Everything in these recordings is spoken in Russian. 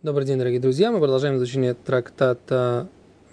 Добрый день, дорогие друзья. Мы продолжаем изучение трактата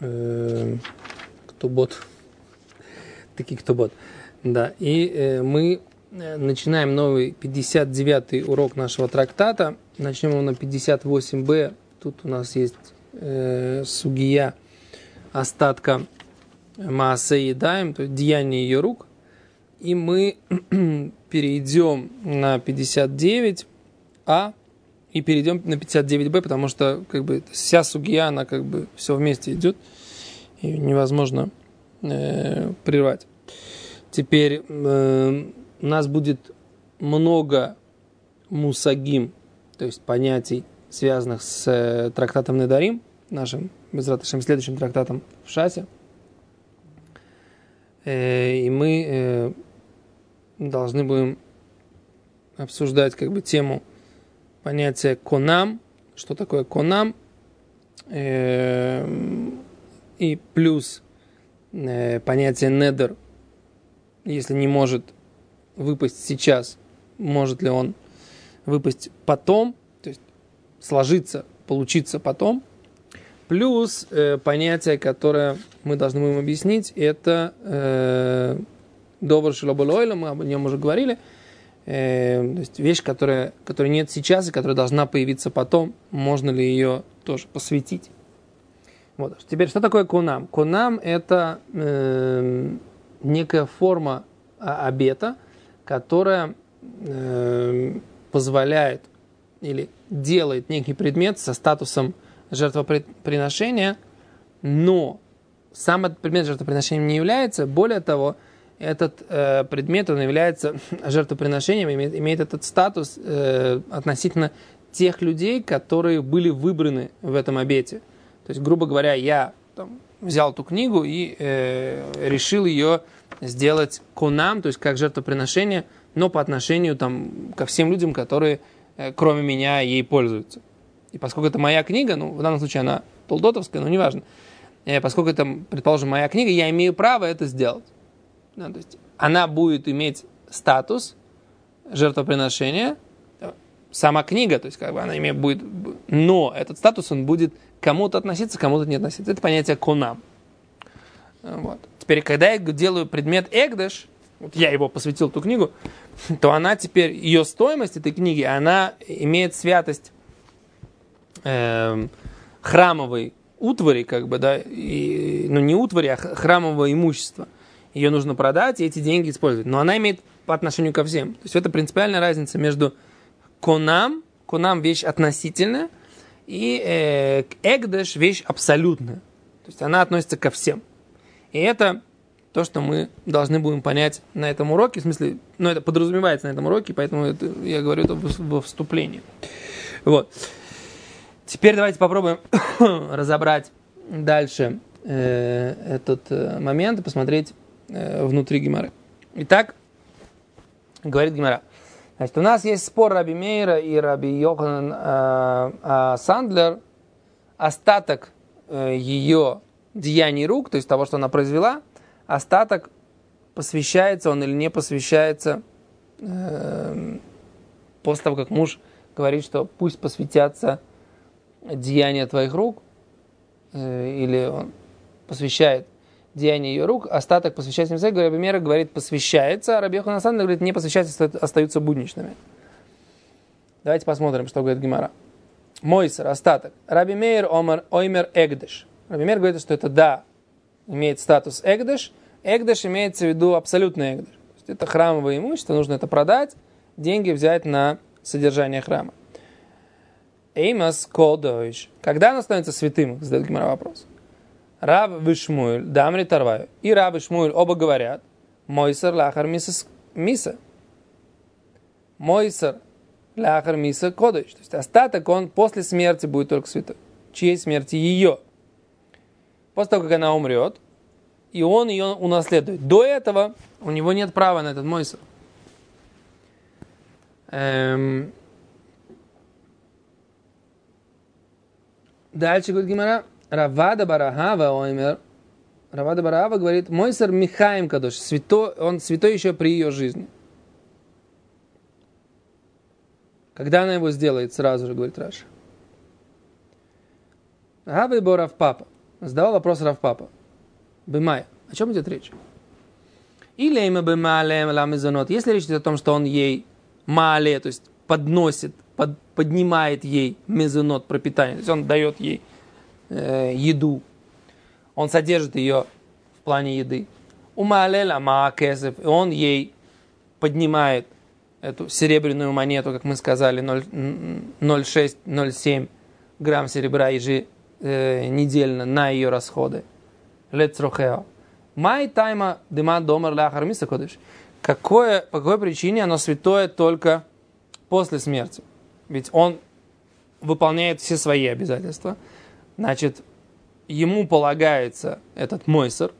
Ктубот. Такие Ктубот. Да. И мы начинаем новый 59-й урок нашего трактата. Начнем его на 58b. Тут у нас есть сугия остатка Маасе Едаем, то есть деяние ее рук. И мы перейдем на 59а и перейдем на 59б, потому что вся сугия, она все вместе идет, и невозможно прервать. Теперь у нас будет много мусагим, то есть понятий, связанных с трактатом Недарим, нашим, безрат Ашем, следующим трактатом в Шасе. И мы должны будем обсуждать тему понятия конам, что такое конам, и плюс понятие недер, если не может выпасть сейчас, может ли он выпасть потом, то есть сложиться, получиться потом. Плюс понятие, которое мы должны будем объяснить, это довар шелоболойла, мы об нем уже говорили, то есть вещь, которая нет сейчас и которая должна появиться потом, можно ли ее тоже посвятить. Вот. Теперь, что такое конам? Конам – это некая форма обета, которая позволяет или делает некий предмет со статусом жертвоприношения, но сам этот предмет жертвоприношением не является. Более того, этот предмет, он является жертвоприношением, имеет этот статус относительно тех людей, которые были выбраны в этом обете. То есть, грубо говоря, я взял эту книгу и решил ее сделать конам, то есть как жертвоприношение, но по отношению ко всем людям, которые кроме меня ей пользуются. И поскольку это моя книга, в данном случае она толдотовская, но неважно, поскольку это, предположим, моя книга, я имею право это сделать. То есть она будет иметь статус жертвоприношения, сама книга, то есть она будет, но этот статус он будет кому-то относиться, кому-то не относиться. Это понятие конам. Вот. Теперь, когда я делаю предмет эгдеш, вот я его посвятил эту книгу, то она теперь, ее стоимость этой книги, она имеет святость храмовой утвари, не утвари, а храмового имущества. Ее нужно продать и эти деньги использовать. Но она имеет по отношению ко всем. То есть это принципиальная разница между конам вещь относительная, и эгдеш вещь абсолютная. То есть она относится ко всем. И это то, что мы должны будем понять на этом уроке. В смысле, это подразумевается на этом уроке, поэтому я говорю это во вступлении. Вот. Теперь давайте попробуем разобрать дальше этот момент и посмотреть внутри Гемары. Итак, говорит Гемара. Значит, у нас есть спор Раби Мейра и Раби Йоханан Сандлер. Остаток ее деяний рук, то есть того, что она произвела, остаток посвящается он или не посвящается после того, как муж говорит, что пусть посвятятся деяния твоих рук, или он посвящает деяния ее рук, остаток посвящается им. Раби Мейра говорит, посвящается, а Раби Йоханан Сандлер говорит, не посвящается, остаются будничными. Давайте посмотрим, что говорит Гемара. Мойсер, остаток. Раби Мейр оймер эгдеш. Раби Мейр говорит, что это имеет статус эгдеш. Эгдеш имеется в виду абсолютный эгдеш. То есть это храмовое имущество, нужно это продать, деньги взять на содержание храма. Эймас колдойш. Когда оно становится святым, задает Гемара вопрос. Рав и Шмуэль, дамри тарваю. И Рав и Шмуэль оба говорят, мойсер лахар миса. Мойсер лахар миса кодойш. То есть остаток он после смерти будет только святой. Чьей смерти? Ее. После того, как она умрет, и он ее унаследует. До этого у него нет права на этот мойсер. Дальше говорит Гемара. Равада Барахава оймер. Равада Барахава говорит, мойсер Михаим Кадош. Он святой еще при ее жизни. Когда она его сделает, сразу же, говорит Раша. Гавы бо Равпапа. Задавал вопрос Равпапа. Бымай. О чем идет речь? Или имя бымалем ламизонот. Если речь идет о том, что он ей мале, то есть подносит, поднимает ей мезонот, пропитание, то есть он дает ей еду, он содержит ее в плане еды. Умале лама кесев. И он ей поднимает эту серебряную монету, как мы сказали, 0,6-0,7 грамм серебра еженедельно на ее расходы. Лецрохео. Май тайма дыма домар ляхар миса ходишь. По какой причине оно святое только после смерти? Ведь он выполняет все свои обязательства. Значит, ему полагается этот мойсер.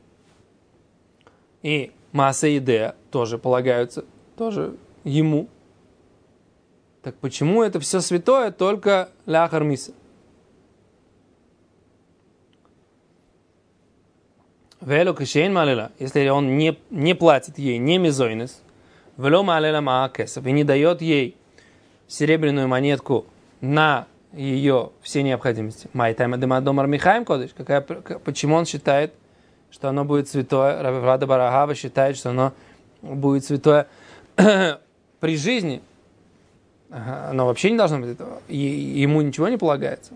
И масса идея тоже полагаются, тоже ему. Так почему это все святое только ляхар миса? Вело кишейн малела, если он не платит ей, не мизойнес, вело малела маакесов, и не дает ей серебряную монетку на ее все необходимости. Майтайма дема домар Михаим кодыш. Почему он считает, что оно будет святое? Рада Барагава считает, что оно будет святое при жизни. Оно вообще не должно быть этого. Ему ничего не полагается.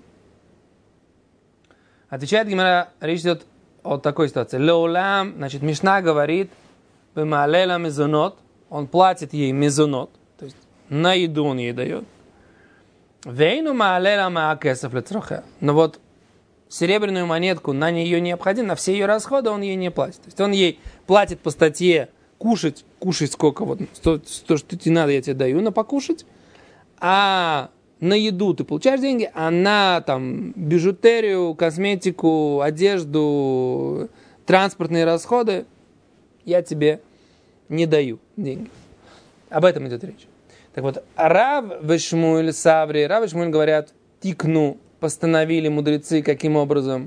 Отвечает Гемара, речь идет о такой ситуации. Леулам, значит, Мишна говорит, бемалела мезонот, он платит ей мезонот, то есть на еду он ей дает. Вейну маалела маакесов лецрохе. Но вот серебряную монетку на нее необходимо, на все ее расходы он ей не платит. То есть он ей платит по статье кушать сколько, вот, то, что тебе надо, я тебе даю на покушать, а на еду ты получаешь деньги, а на там бижутерию, косметику, одежду, транспортные расходы я тебе не даю деньги. Об этом идет речь. Так вот, Рав Вешмуэль Саври, Рав и Шмуэль говорят, тикну, постановили мудрецы, каким образом?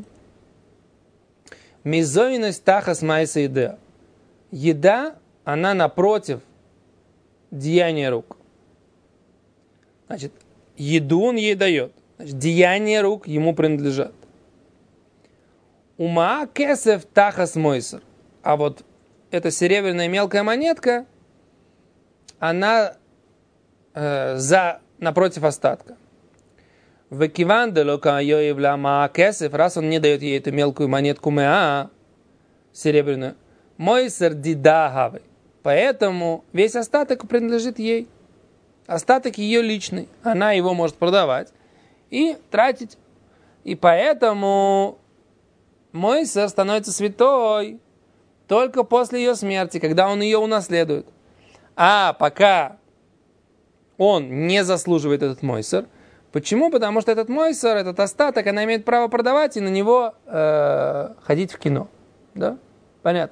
Мизойность тахас майса еда. Еда, она напротив деяния рук. Значит, еду он ей дает. Значит, деяния рук ему принадлежат. Ума кесев тахас мойсер. А вот эта серебряная мелкая монетка, она напротив остатка. Векиван делока йоевля ма кесев, раз он не дает ей эту мелкую монетку меа, серебряную, мойсер дидахавы. Поэтому весь остаток принадлежит ей. Остаток ее личный. Она его может продавать и тратить. И поэтому мойсер становится святой только после ее смерти, когда он ее унаследует. А пока он не заслуживает этот мойсер. Почему? Потому что этот мойсер, этот остаток, она имеет право продавать и на него ходить в кино. Да? Понятно.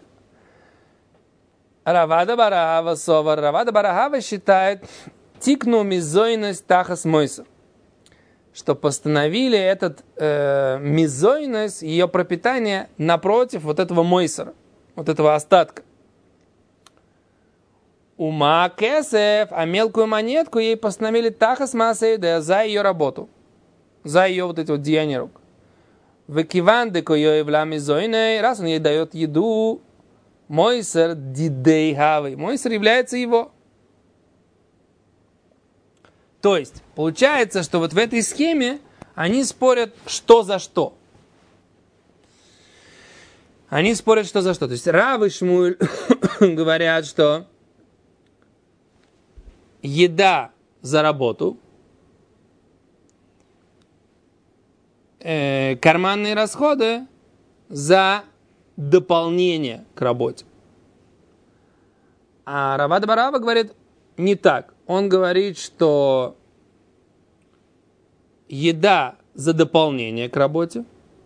Равада Барахава Совар. Равада Барахава считает тикну мизойность тахас мойсер, что постановили этот мизойность, ее пропитание напротив вот этого мойсера, вот этого остатка. Ума кесев, а мелкую монетку ей постановили тахас масейде за ее работу, за ее вот эти вот деяния рук. Векиван деко йоевля мизойной, раз он ей дает еду, мойсер дидей хавы, мойсер является его. То есть, получается, что вот в этой схеме они спорят, что за что. Они спорят, что за что. То есть, Рав и Шмуэль говорят, что еда за работу, карманные расходы за дополнение к работе. А Равада Барава говорит не так. Он говорит, что еда за дополнение к работе,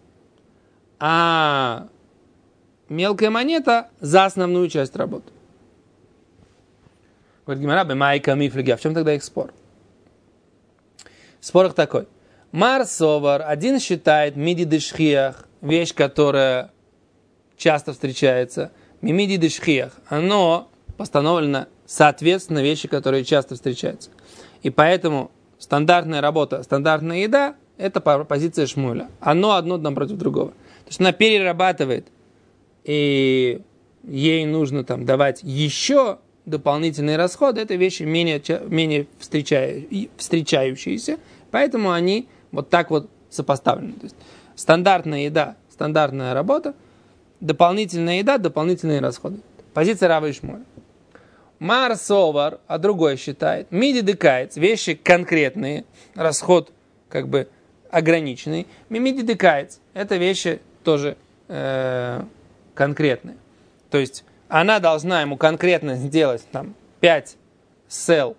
а мелкая монета за основную часть работы. Говорит Гемара, майка мифлиги. А в чем тогда их спор? Спор их такой. Мар Совар, один считает миди дешхиях, вещь, которая часто встречается, мимиди дешхиях, оно постановлено соответственно вещи, которые часто встречаются. И поэтому стандартная работа, стандартная еда, это позиция Шмуэля. Оно одно напротив другого. То есть она перерабатывает, и ей нужно там давать еще дополнительные расходы. Это вещи менее встречающиеся, поэтому они вот так вот сопоставлены. То есть стандартная еда, стандартная работа, дополнительная еда, дополнительные расходы. Позиция Рава и Шмуэля. Мар Совар, а другой считает, миди декаец, вещи конкретные, расход как бы ограниченный. Миди декаец, это вещи тоже конкретные. То есть она должна ему конкретно сделать там 5 сел,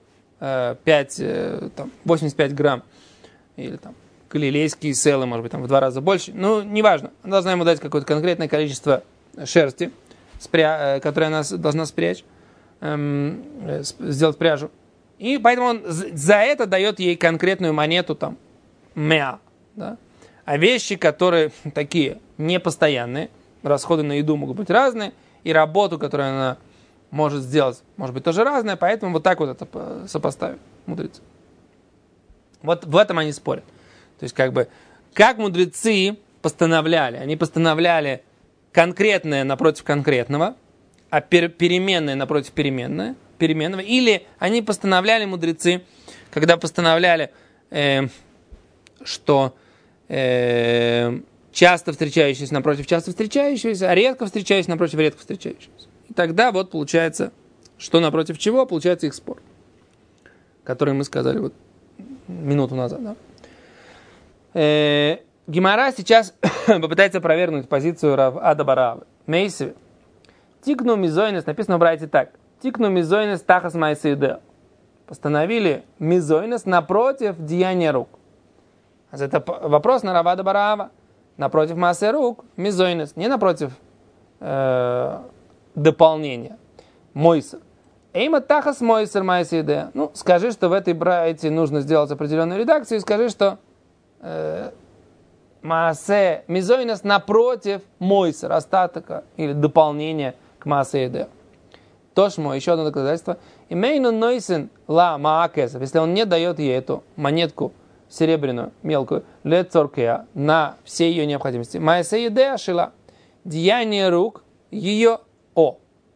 85 грамм, или там галилейские селы, может быть, там в 2 раза больше. Ну, неважно. Она должна ему дать какое-то конкретное количество шерсти, которое она должна спрячь, сделать пряжу. И поэтому он за это дает ей конкретную монету, там, меа. Да? А вещи, которые такие непостоянные, расходы на еду могут быть разные, и работу, которую она может сделать, может быть тоже разная, поэтому вот так вот это сопоставим, мудрецы. Вот в этом они спорят. То есть, как мудрецы постановляли? Они постановляли конкретное напротив конкретного, а переменное напротив переменного. Или они постановляли, мудрецы, когда постановляли, что часто встречающиеся напротив часто встречающиеся, а редко встречающиеся напротив редко встречающиеся. И тогда вот получается, что напротив чего, получается их спор, который мы сказали вот минуту назад. Да? Гемара сейчас попытается опровергнуть позицию Рав Ада Баравы. Мейсеве. Тикну мизойнес, написано в Брайте так. Тикну мизойнес тахас майсейдеа. Постановили мизойнес напротив деяния рук. Это вопрос на Рава Ада Барава. Напротив массы рук мизойнес, не напротив дополнения. Мойсер. Эйма тахас мойсер майсейдеа. Ну, скажи, что в этой Брайте нужно сделать определенную редакцию, и скажи, что Маасе мизойнес напротив мойсер, остатка или дополнения к Маасе Едеа. Тошмо, еще одно доказательство. Имейну нойсен ла маакесов, если он не дает ей эту монетку серебряную, мелкую, лет цоркея, на все ее необходимости. Маасе Едеа шила, деяние рук ее о.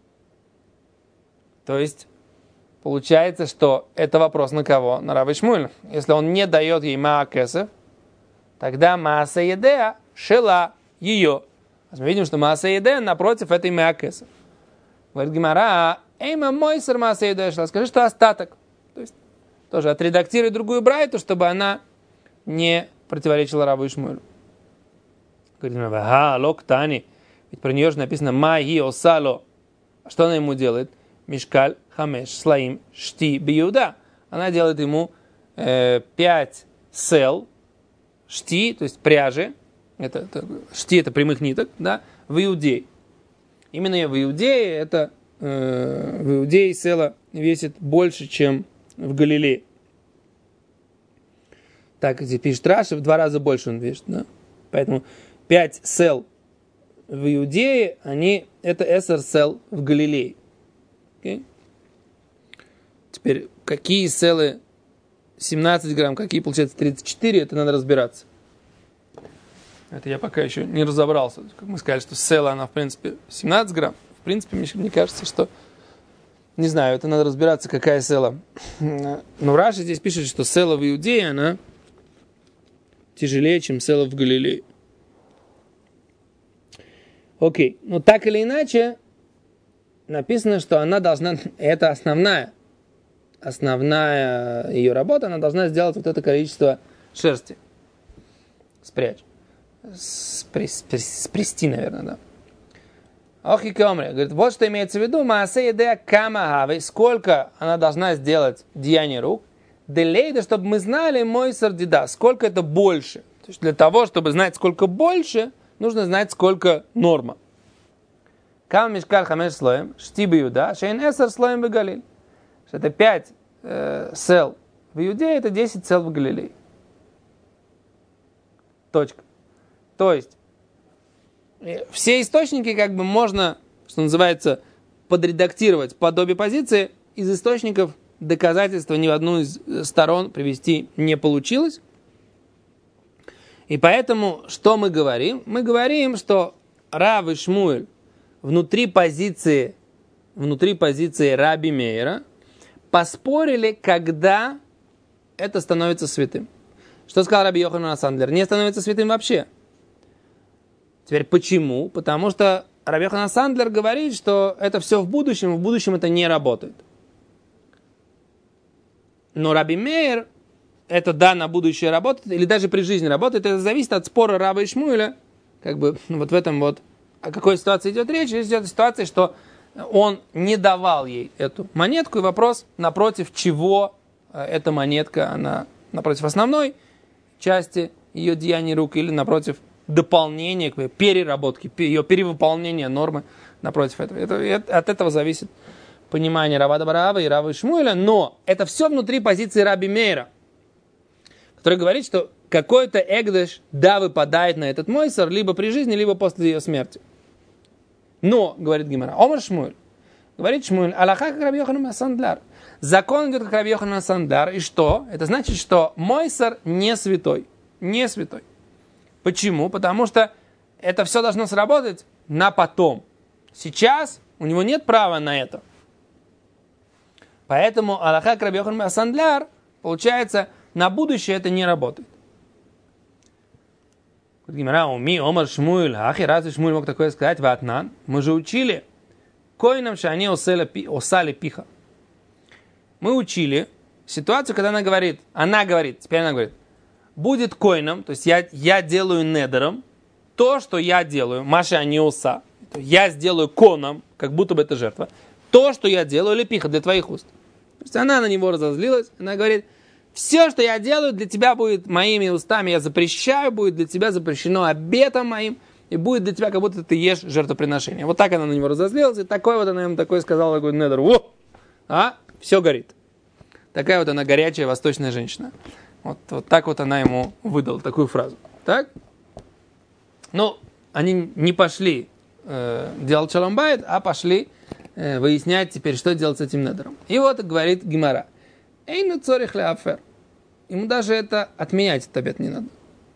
То есть, получается, что это вопрос на кого? На Рава Шмуэля. Если он не дает ей маакесов, тогда Мааса Едеа шела ее. Мы видим, что Мааса Едеа напротив этой Маакеса. Говорит Гемара, эйма мойсер Мааса Едеа шела. Скажи, что остаток. То есть, тоже отредактируй другую брайту, чтобы она не противоречила Раву и Шмуэлю. Говорит Гемара, лок тани. Ведь про нее же написано маги осало. А что она ему делает? Мишкаль хамеш слаим шти биуда. Она делает ему 5 сел, шти, то есть пряжи, шти это прямых ниток, да, в Иудее. Именно в Иудее в Иудее села весит больше, чем в Галилее. Так здесь пишет Раши, в 2 раза больше он весит, да. Поэтому 5 сел в Иудее, это эсер сел в Галилее. Okay? Теперь, какие селы 17 грамм, какие, получается, 34, это надо разбираться. Это я пока еще не разобрался. Как мы сказали, что села, она, в принципе, 17 грамм. В принципе, мне кажется, что... Не знаю, это надо разбираться, какая села. Но Раши здесь пишет, что села в Иудее, она тяжелее, чем села в Галилее. Окей. Но так или иначе, написано, что она должна... Это основная ее работа, она должна сделать вот это количество шерсти. Спрячь. Спрести, наверное, да. Охи Комри. Говорит, вот что имеется в виду. Маасе Едеа камахавы. Сколько она должна сделать деяние рук. Делейда, чтобы мы знали мой сардида. Сколько это больше. То есть для того, чтобы знать, сколько больше, нужно знать, сколько норма. Кам мишкаль хамеш слоем. Штиби юда. Шейн эсер слоем бегалиль. Это 5 сел в Иудее, это 10 сел в Галилее. Точка. То есть, все источники можно, что называется, подредактировать подобие позиции. Из источников доказательства ни в одну из сторон привести не получилось. И поэтому, что мы говорим? Мы говорим, что Рав и Шмуэль внутри позиции Раби Мейра поспорили, когда это становится святым. Что сказал Раби Йоханан Сандлер? Не становится святым вообще. Теперь почему? Потому что Раби Йоханан Сандлер говорит, что это все в будущем это не работает. Но Раби Мейр, это да, на будущее работает, или даже при жизни работает, это зависит от спора Рава и Шмуэля, как бы вот в этом вот, о какой ситуации идет речь. Здесь идет ситуация, что он не давал ей эту монетку, и вопрос, напротив чего эта монетка, она напротив основной части ее деяний рук, или напротив дополнения, переработки, ее перевыполнения нормы, напротив этого. От этого зависит понимание Равада Бараава и Рава и Шмуэля, но это все внутри позиции Раби Мейра, который говорит, что какой-то эгдеш да выпадает на этот мойсер либо при жизни, либо после ее смерти. Но, говорит Гемара, Омар Шмуэль, говорит Шмуэль, Аллаха как Раби Йоханан Сандлер. Закон идет как Раби Йоханан Сандлер. И что? Это значит, что мойсер не святой. Не святой. Почему? Потому что это все должно сработать на потом. Сейчас у него нет права на это. Поэтому Аллаха как Раби Йоханан Сандлер, получается, на будущее это не работает. Омар Шмуэль, ахи, разве Шмуэль мог такое сказать? Ватнан. Мы же учили, коинам шани осали пиха. Мы учили ситуацию, когда она говорит, теперь она говорит, будет коином, то есть я делаю недером то, что я делаю, маша ани оса, я сделаю коном, как будто бы это жертва, то, что я делаю, лепиха для твоих уст. То есть она на него разозлилась, она говорит, все, что я делаю, для тебя будет моими устами, я запрещаю, будет для тебя запрещено обетом моим, и будет для тебя, как будто ты ешь жертвоприношение. Вот так она на него разозлилась, и такой вот она ему такой сказала, такой недер, все горит. Такая вот она горячая восточная женщина. Вот так вот она ему выдала такую фразу. Так? Ну, они не пошли делать шалом байт, а пошли выяснять теперь, что делать с этим недером. И вот говорит Гемара. Эйну цорих леафер. Ему даже это отменять этот обет не надо.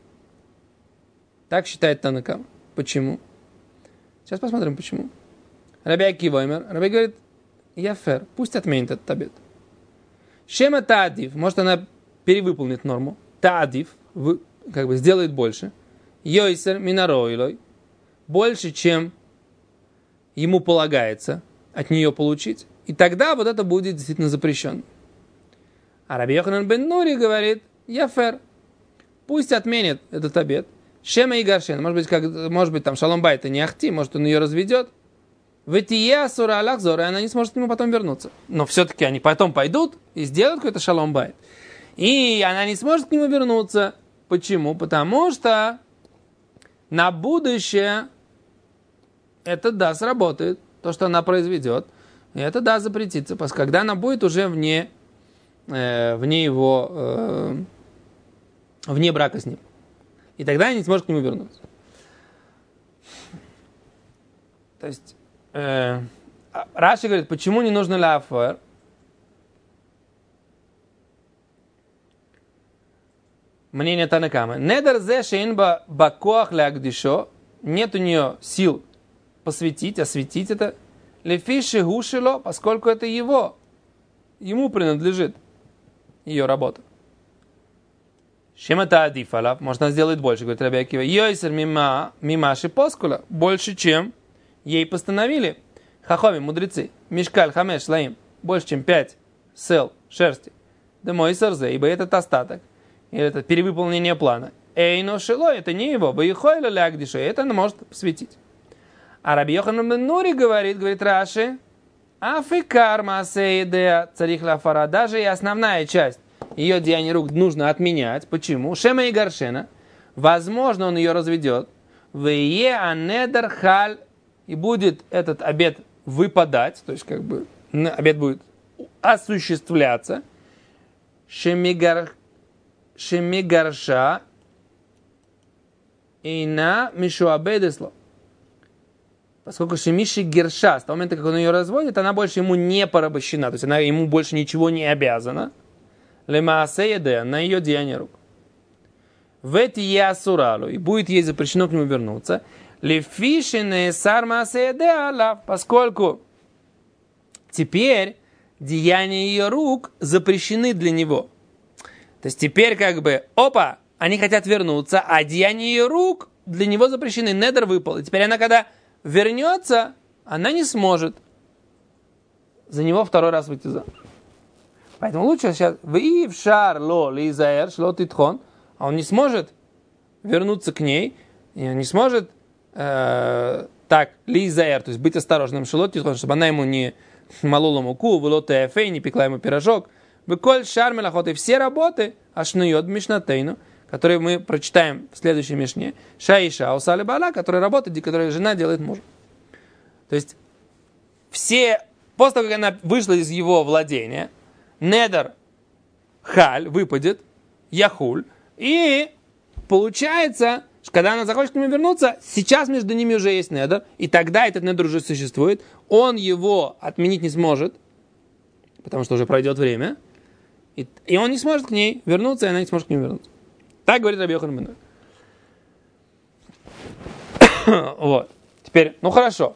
Так считает Танакам. Почему? Сейчас посмотрим, почему. Раби Акива омер. Раби говорит, яфер, пусть отменит этот обет. Шема таадив, может она перевыполнит норму. Таадив, как бы сделает больше. Йойсер минароилой, больше, чем ему полагается от нее получить. И тогда вот это будет действительно запрещено. А Раби Йоханан бен Нури говорит, яфер, пусть отменит этот обет. Шема и Гаршен, может быть там шалом байта не ахти, может он ее разведет. Ветие асура алахзор, и она не сможет к нему потом вернуться. Но все-таки они потом пойдут и сделают какой-то шалом байт. И она не сможет к нему вернуться. Почему? Потому что на будущее это да сработает, то, что она произведет, и это да запретится, когда она будет уже вне брака с ним. И тогда она не сможет к нему вернуться. То есть Раши говорит, почему не нужно лафер? Мнение Танакама. Недер зе шейнба бакоах лагдишо, нет у нее сил посвятить, осветить это. Лефиши гушило, поскольку это ему принадлежит ее работа. Шемата адифалав, можно сделать больше, говорит Раби Акива. Йойсер мимаши поскула, больше, чем ей постановили. Хахоми, мудрецы, мишкаль хамеш лаим, больше, чем 5 сел шерсти. Да мой сарзе, ибо этот остаток, или это перевыполнение плана. Эйно шило, это не его, баихойла лягдиша, это она может посвятить. А Раби Йоханан бен Нури говорит Раши, афикар маасеидея царих лафара, даже и основная часть ее деяний рук нужно отменять. Почему? Шема и Гаршена, возможно, он ее разведет. Вее анедар халь, и будет этот обет выпадать, то есть как бы обет будет осуществляться. Шемигарша и на мишуабедесло. Поскольку Шемиши Герша, с того момента, как он ее разводит, она больше ему не порабощена, то есть она ему больше ничего не обязана. Лемаасееде, на ее деяние рук. в эти ясуралу, и будет ей запрещено к нему вернуться, лефишине сармаседе, поскольку теперь деяния ее рук запрещены для него. То есть теперь как бы, опа, они хотят вернуться, а деяния ее рук для него запрещены. Недер выпал. И теперь она, когда вернется, она не сможет за него второй раз выйти замуж. Поэтому лучше сейчас в шар ло лизаэр шло титхон, а он не сможет вернуться к ней, и он не сможет так лизаэр, то есть быть осторожным шло титхон, чтобы она ему не молола муку, было тэфэй, не пекла ему пирожок. Выколь шар мелахот, и все работы ашнуйот мишнатейну, которые мы прочитаем в следующей мишне, шаиша аусали бала, которые работают, которые жена делает мужу. То есть все, после того, как она вышла из его владения, недер халь выпадет, яхуль, и получается, когда она захочет к нему вернуться, сейчас между ними уже есть недер, и тогда этот недер уже существует, он его отменить не сможет, потому что уже пройдет время, и он не сможет к ней вернуться, и она не сможет к нему вернуться. Так говорит Раби Йоханан бен Нури. Вот. Теперь, ну хорошо.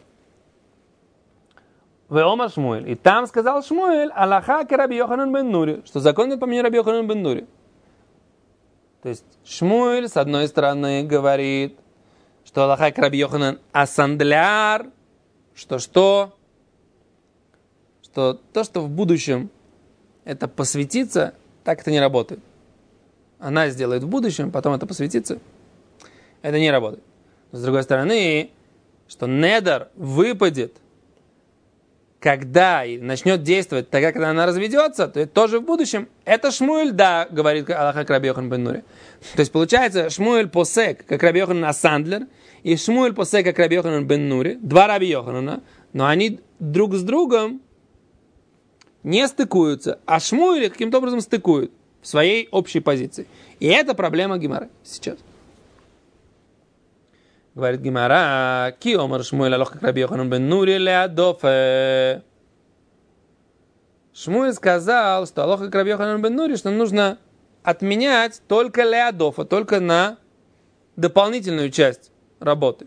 Веомар Шмуэль. И там сказал Шмуэль, Аллаха ке Раби Йоханан бен Нури, что закон по мнению Раби Йоханан бен Нури. То есть Шмуэль, с одной стороны, говорит, что Аллаха ке Раби Йоханан асандляр, что то, что в будущем это посвятится, так это не работает. Она сделает в будущем, потом это посвятится. Это не работает. Но с другой стороны, что недер выпадет, когда начнет действовать тогда, когда она разведется, то это тоже в будущем. Это Шмуэль, да, говорит Аллаха Раби Йоханан бен Нури. То есть получается, Шмуэль посек, как Раби Йоханан асандлер, и Шмуэль посек, как Раби Йоханан бен Нури, два Раби Йоханана, но они друг с другом не стыкуются, а Шмуэль каким-то образом стыкуют в своей общей позиции. И это проблема Гемары сейчас. Говорит Гемара, ки омар Шмуэль алох как Раби Йоханан бен Нури леадофе. Шмуэль сказал, что алох как Раби Йоханан бен Нури, что нужно отменять только леадофа, только на дополнительную часть работы.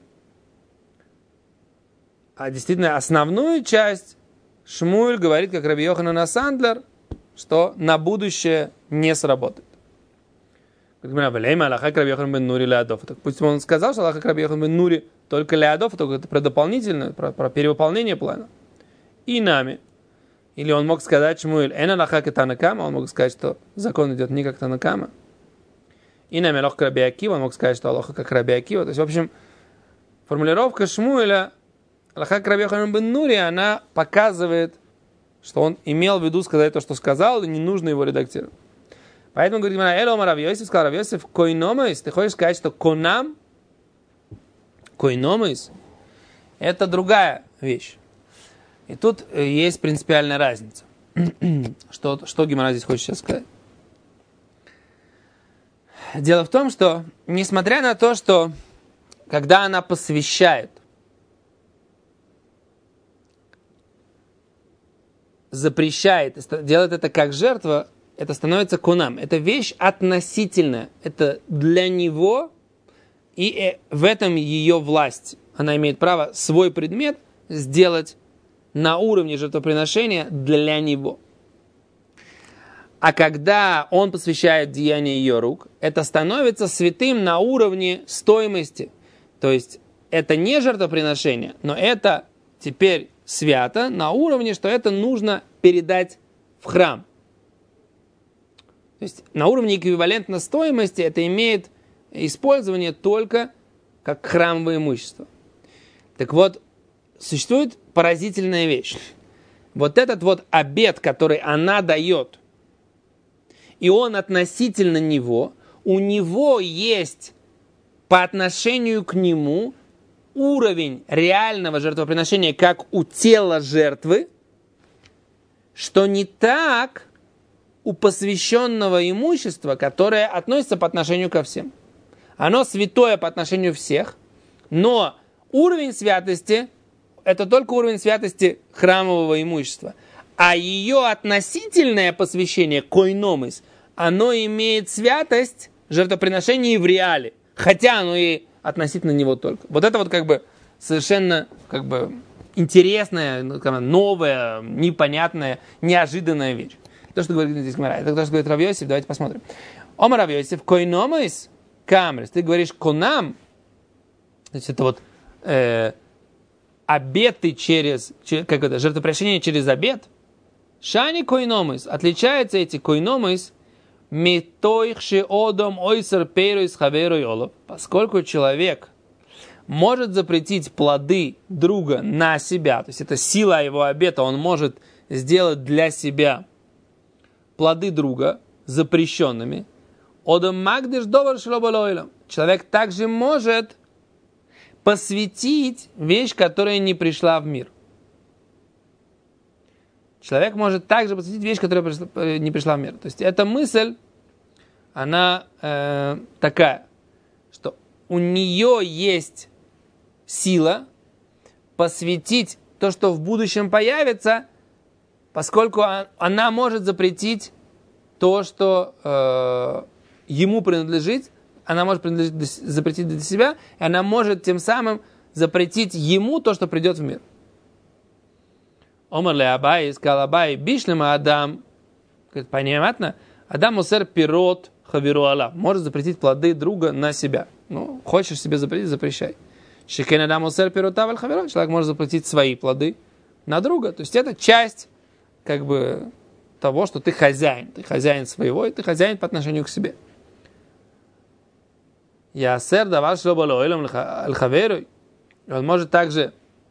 А действительно основную часть Шмуэль говорит, как Раби Йоханан асандлер, что на будущее не сработает. Так пусть он сказал, что Аллах Раби Йоханан бен Нури только леадов, только это про дополнительное, про перевыполнение плана. И нами. Или он мог сказать Шмуэль, эн Аллаха ке Танакама, он мог сказать, что закон идет не как Танакама. И нами Аллах Раби Акива, он мог сказать, что Аллах как Раби Акива. То есть, в общем, формулировка Шмуэля Аллах Раби Йоханан бен Нури, она показывает, что он имел в виду сказать то, что сказал, и не нужно его редактировать. Поэтому говорит, Элома Рав Йосеф сказал, Рав Йосеф, койномис, ты хочешь сказать, что конам, койномис, это другая вещь. И тут есть принципиальная разница. Что Гемара здесь хочет сейчас сказать? Дело в том, что, несмотря на то, что, когда она посвящает, запрещает, делает это как жертва, это становится кунам. Это вещь относительная. Это для него, и в этом ее власть. Она имеет право свой предмет сделать на уровне жертвоприношения для него. А когда он посвящает деяние ее рук, это становится святым на уровне стоимости. То есть это не жертвоприношение, но это теперь свято на уровне, что это нужно передать в храм. То есть на уровне эквивалентной стоимости это имеет использование только как храмовое имущество. Так вот, существует поразительная вещь. Вот этот вот обет, который она дает, и он относительно него, у него есть по отношению к нему уровень реального жертвоприношения, как у тела жертвы, что не так у посвященного имущества, которое относится по отношению ко всем. Оно святое по отношению всех, но уровень святости – это только уровень святости храмового имущества. А ее относительное посвящение, койномис, оно имеет святость жертвоприношении в реале, хотя оно и относительно него только. Вот это вот как бы совершенно как бы интересная, новая, непонятная, неожиданная вещь. То, что говорит здесь Гемара, это то, что говорит Рав Йосиф, давайте посмотрим. Омар Рав Йосиф, койномойс камрис, ты говоришь конам, то есть это вот обеты через как это, жертвоприношение через обет. Шани койномойс, отличаются эти койномойс метойхши одом ойсер пейройс хаверой олов, поскольку человек может запретить плоды друга на себя, то есть это сила его обета, он может сделать для себя плоды друга запрещенными. Одом магдиш довар шлобалойлам. Человек также может посвятить вещь, которая не пришла в мир. Человек может также посвятить вещь, которая не пришла в мир. То есть эта мысль, она такая, что у нее есть сила посвятить то, что в будущем появится, поскольку она может запретить то, что ему принадлежит, она может запретить для себя, и она может тем самым запретить ему то, что придет в мир. Омар ле Абай, сказал Абай, бишлема Адам, говорит, понятно, Адам усер пирот хаверу Аллах, может запретить плоды друга на себя. Ну, хочешь себе запретить, запрещай. Шекен Адам усер пирот аваль хаверу, человек может запретить свои плоды на друга. То есть это часть, как бы, того, что ты хозяин своего, и ты хозяин по отношению к себе. Ясер давар шлобало ойлам аль-хаверу, он может также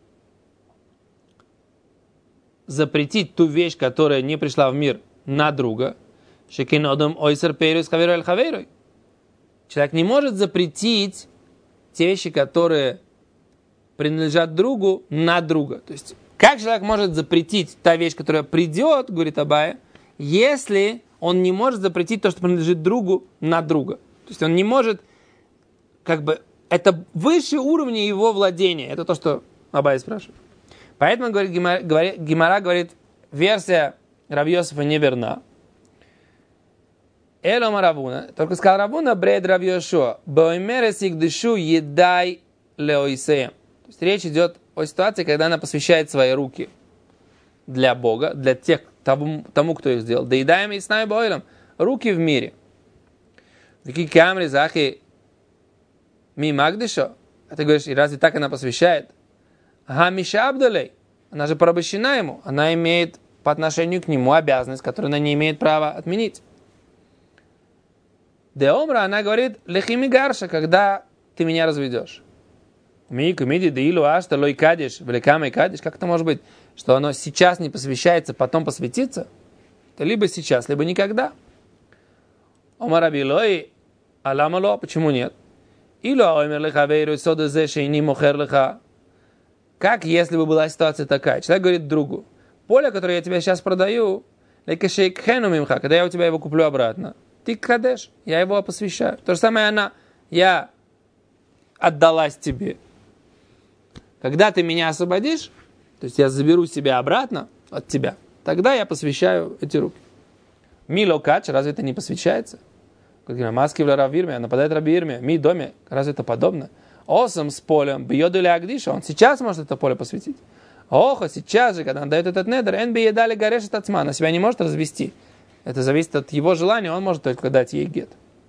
запретить ту вещь, которая не пришла в мир, на друга. Шекин одам ойсер пейрус хаверу аль-хаверу. Человек не может запретить те вещи, которые принадлежат другу, на друга. То есть, как человек может запретить та вещь, которая придет, говорит Абая, если он не может запретить то, что принадлежит другу, на друга. То есть, он не может, как бы, это выше уровня его владения. Это то, что Абая спрашивает. Поэтому, говорит, Гемара говорит, версия Рав Йосифа неверна. Элома Равуна, только сказал Равуна, бред Рав Йошуа, боимерес игдышу едай леоисеем. То есть речь идет о ситуации, когда она посвящает свои руки для Бога, для тех, тому, кто их сделал. Да едаем и с нами бойлом. Руки в мире. Такие камри, захи, ми магдишо. А ты говоришь, и разве так она посвящает? Ага, Миша Абдалей. Она же порабощена ему. Она имеет по отношению к нему обязанность, которую она не имеет права отменить. Де омра, она говорит, лехими гарша, когда ты меня разведешь. Как это может быть, что оно сейчас не посвящается, потом посвятится? Это либо сейчас, либо никогда. Омар Абилой, аламало, почему нет? Как если бы была ситуация такая? Человек говорит другу, поле, которое я тебе сейчас продаю, когда я у тебя его куплю обратно, ты крадешь, я его посвящаю. То же самое она, я отдалась тебе. Когда ты меня освободишь, то есть я заберу себя обратно от тебя, тогда я посвящаю эти руки. Мило кач, разве это не посвящается? Как маски в Равирме, нападает Рабирме, ми доме, разве это подобно? Осом с полем, бьет или агдиша, он сейчас может это поле посвятить. Охо, сейчас же, когда он дает этот недр, эн би едали гареш от ацма, на себя не может развести. Это зависит от его желания, он может только дать ей гет.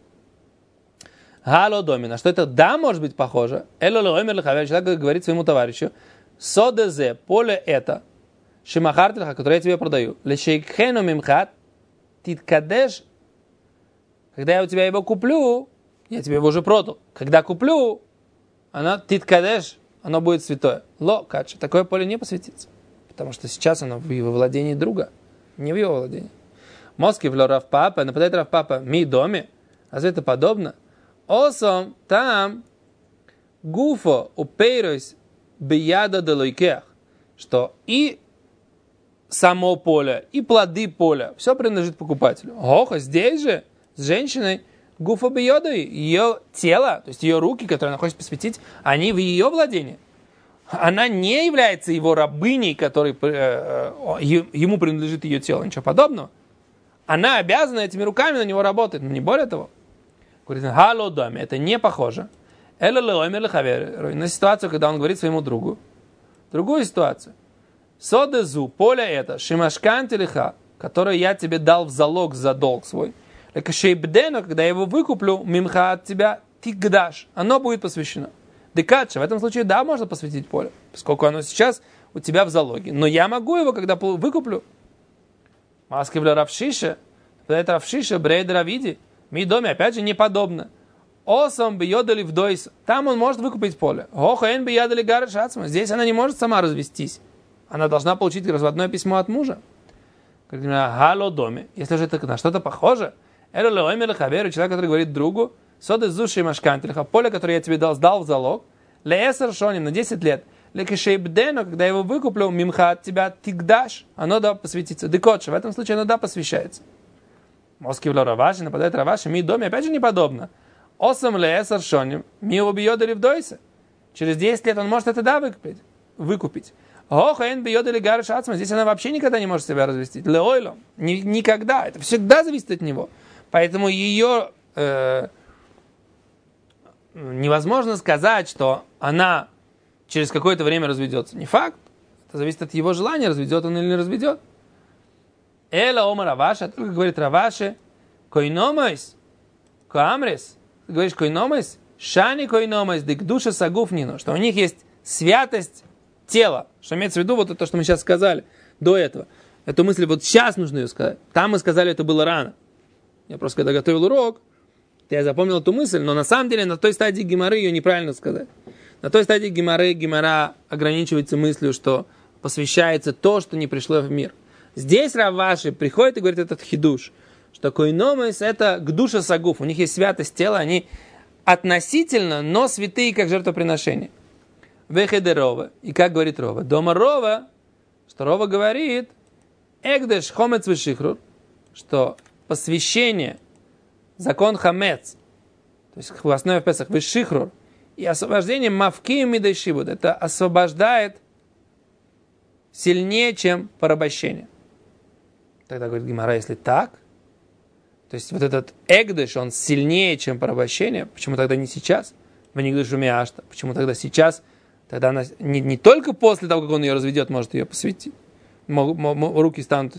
Гало домина, что это да может быть похоже. Человек говорит своему товарищу, содезе, поле это, шимахартилха, которое я тебе продаю, лешейкхену мимхат, титкадеш, когда я у тебя его куплю, я тебе его уже продал. Когда куплю, оно титкадеш, оно будет святое. Ло, кача, такое поле не посвятится. Потому что сейчас оно в его владении друга, не в его владении. Моски в Рав Папа, нападает Рав Папа, ми доме, разве это подобно? Осом там гуфо упейройс бияда делойкех, что и само поле, и плоды поля, все принадлежит покупателю. Охо, здесь же с женщиной гуфо бияда, ее тело, то есть ее руки, которые она хочет посвятить, они в ее владении. Она не является его рабыней, которой ему принадлежит ее тело, ничего подобного. Она обязана этими руками на него работать, но не более того. Говорит, хало доме, это не похоже. На ситуацию, когда он говорит своему другу. Другую ситуацию. Содезу, поле это, шимашкан телеха, которое я тебе дал в залог за долг свой. Лекашейбдену, когда я его выкуплю, мимха от тебя, тигдаш, оно будет посвящено. Декатша, в этом случае, да, можно посвятить поле, поскольку оно сейчас у тебя в залоге. Но я могу его, когда выкуплю. Маскивля Равшиша, это Равшиша, Брейд Равиди, ми доме, опять же, не подобно. Осам бьёдали в дойс. Там он может выкупить поле. Охаэн бьёдали гары шацма. Здесь она не может сама развестись. Она должна получить разводное письмо от мужа. Хало доме. Если же это на что-то похоже, человек, который говорит другу, соды зуши машкантельха, поле, которое я тебе сдал в залог, леэсер шоним на 10 лет, лекешейбдену, когда я его выкуплю, мимха от тебя тигдаш, оно да посвятится. Декотша, в этом случае оно да посвящается. Москивло Раваши, нападает Раваши, ми доме, опять же не подобно. Осам леэсер шоним, ми убьёдали в дойсе. Через 10 лет он может это да выкупить. Охаэн бьёдали гары шацма, здесь она вообще никогда не может себя развести. Леойлом, никогда, это всегда зависит от него. Поэтому ее невозможно сказать, что она через какое-то время разведется. Не факт. Это зависит от его желания, разведет он или не разведет. Эла ома Раваша, только говорит Раваши, койномайс, коамрес, ты говоришь койномайс, шани койномайс, дикдуша сагуфнину, что у них есть святость тела. Что имеется в виду вот то, что мы сейчас сказали до этого. Эту мысль вот сейчас нужно ее сказать. Там мы сказали, это было рано. Я просто когда готовил урок, я запомнил эту мысль, но на самом деле на той стадии геморы ее неправильно сказать. На той стадии гемора ограничивается мыслью, что посвящается то, что не пришло в мир. Здесь Раваши приходит и говорит этот хидуш, что койномес это гдуша сагуф, у них есть святость тела, они относительно, но святые, как жертвоприношение. Вехедерова, и как говорит Рова, дома Рова, что Рова говорит, эгдеш хомец вешихрур, что посвящение, закон хамец, то есть в основе Песах вешихрур, и освобождение мавкием мидайшибуд, это освобождает сильнее, чем порабощение. Тогда говорит Гемара, если так, то есть вот этот эгдеш, он сильнее, чем порабощение, почему тогда не сейчас? Почему тогда сейчас? Тогда она не только после того, как он ее разведет, может ее посвятить. Руки станут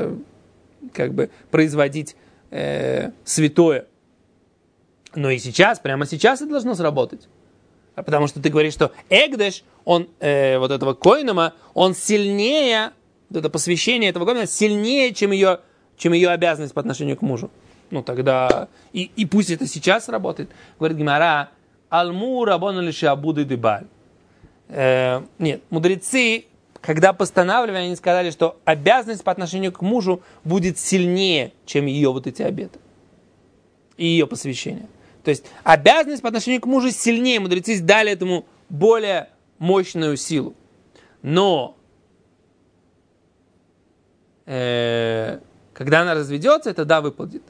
как бы производить святое. Но и сейчас, прямо сейчас это должно сработать. Потому что ты говоришь, что эгдеш, он вот этого коинома, он сильнее, вот это посвящение этого коинома сильнее, чем ее обязанность по отношению к мужу. Ну тогда, и пусть это сейчас работает. Говорит Гемара, алму рабону лиши абуды дебаль. Нет, мудрецы, когда постанавливали, они сказали, что обязанность по отношению к мужу будет сильнее, чем ее вот эти обеты и ее посвящение. То есть обязанность по отношению к мужу сильнее, мудрецы дали этому более мощную силу. Но когда она разведется, это да выплатит.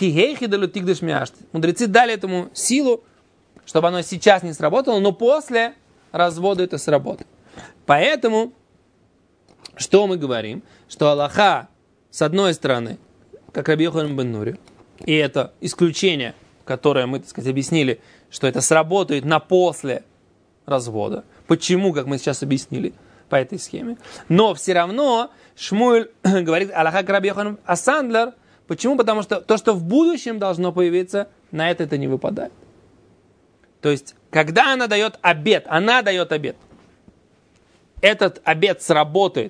Мудрецы дали этому силу, чтобы оно сейчас не сработало, но после развода это сработает. Поэтому, что мы говорим? Что Аллаха, с одной стороны, как Раби Йоханан бен Нури, и это исключение, которое мы, так сказать, объяснили, что это сработает на после развода. Почему, как мы сейчас объяснили по этой схеме. Но все равно Шмуэль говорит Аллаха как Раби Йоханан Асандлер. Почему? Потому что то, что в будущем должно появиться, на это не выпадает. То есть, когда она дает обет, этот обет сработает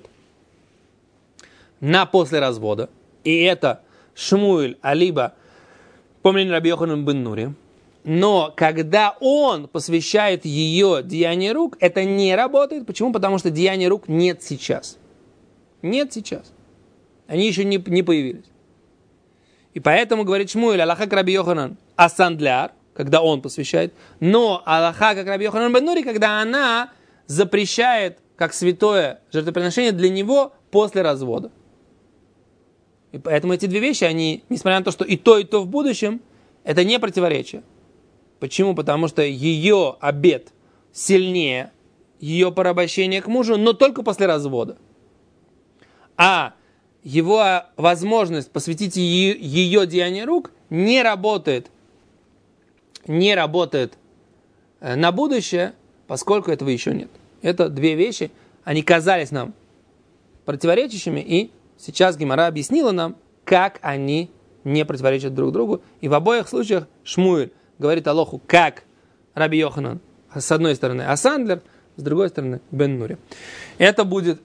на после развода, и это Шмуэль, алибо по мнению Раби Йоханан бен Нури, но когда он посвящает ее деяние рук, это не работает. Почему? Потому что деяния рук нет сейчас. Нет сейчас. Они еще не появились. И поэтому, говорит Шмуэль, Аллаха как Раби Йоханан асандляр, когда он посвящает, но Аллаха как Раби Йоханан бен Нури, когда она запрещает как святое жертвоприношение для него после развода. И поэтому эти две вещи, они, несмотря на то, что и то в будущем, это не противоречие. Почему? Потому что ее обет сильнее ее порабощения к мужу, но только после развода. А его возможность посвятить ее деяние рук не работает не работает на будущее, поскольку этого еще нет. Это две вещи, они казались нам противоречащими, и сейчас Гемара объяснила нам, как они не противоречат друг другу. И в обоих случаях Шмуэль говорит Алоху, как Раби Йоханан, с одной стороны, а Сандлер, с другой стороны, Бен Нури. Это будет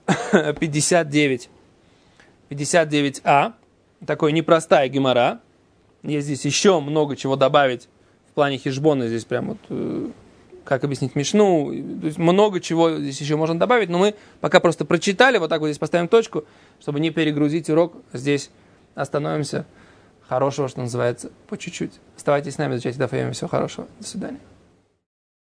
59а, такой непростая Гемара. Есть здесь еще много чего добавить в плане хишбона, здесь прям вот, как объяснить Мишну, то есть много чего здесь еще можно добавить, но мы пока просто прочитали, вот так вот здесь поставим точку, чтобы не перегрузить урок, здесь остановимся. Хорошего, что называется, по чуть-чуть. Оставайтесь с нами, изучайте Даф Йоми. Всего хорошего. До свидания.